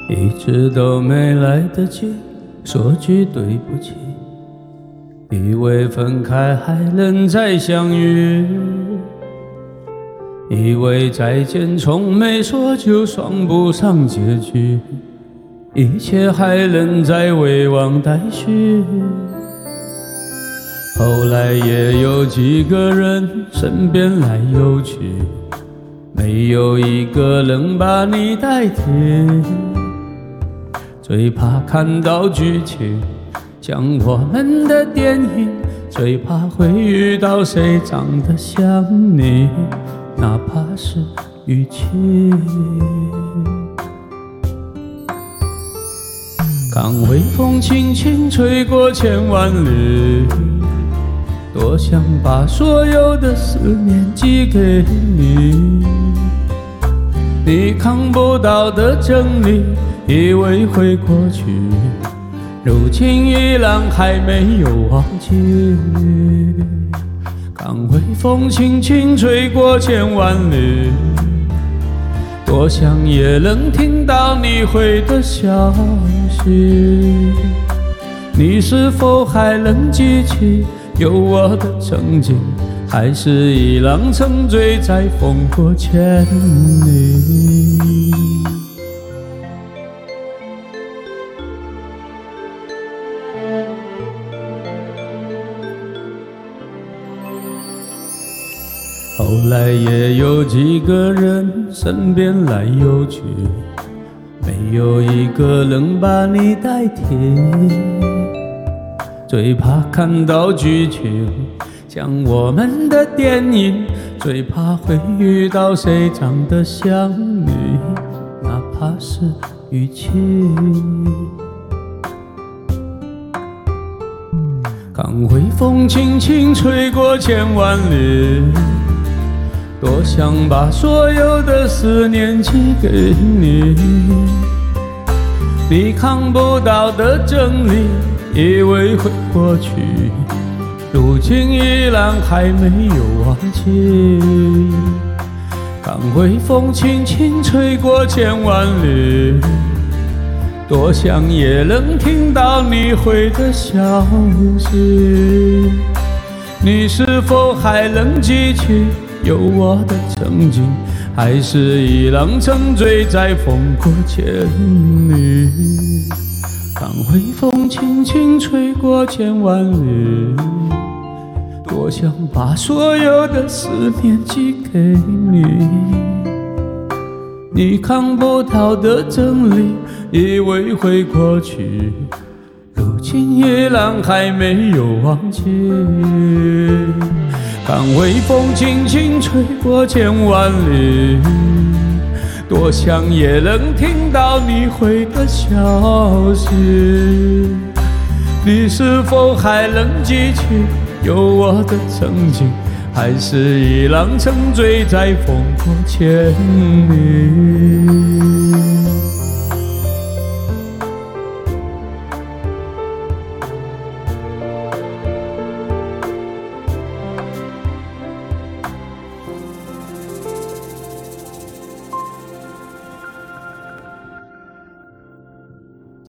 一直都没来得及说句对不起，以为分开还能再相遇，以为再见从没说就算不上结局，一切还能再未忘待续。后来也有几个人身边来又去，没有一个能把你代替，最怕看到剧情像我们的电影，最怕会遇到谁长得像你，哪怕是雨季。看微风轻轻吹过千万里，多想把所有的思念寄给你，你看不到的真理以为会过去，如今依然还没有忘记。看微风轻轻吹过千万里，多想也能听到你回的消息，你是否还能记起有我的曾经，还是已浪沉醉在风过千里。后来也有几个人身边来又去，没有一个能把你代替，最怕看到剧情像我们的电影，最怕会遇到谁长得像你，哪怕是雨季。看微风轻轻吹过千万里，多想把所有的思念寄给你，你看不到的真理以为会过去，如今依然还没有忘记。看微风轻轻吹过千万里，多想也能听到你回的消息，你是否还能记起有我的曾经，还是已浪沉醉在风过千里。看微风轻轻吹过千万里，多想把所有的思念寄给你，你看不到的真理以为会过去，如今依然还没有忘记。看微风轻轻吹过千万里，多想也能听到你回的消息，你是否还能记起有我的曾经，还是已浪沉醉在风过千里。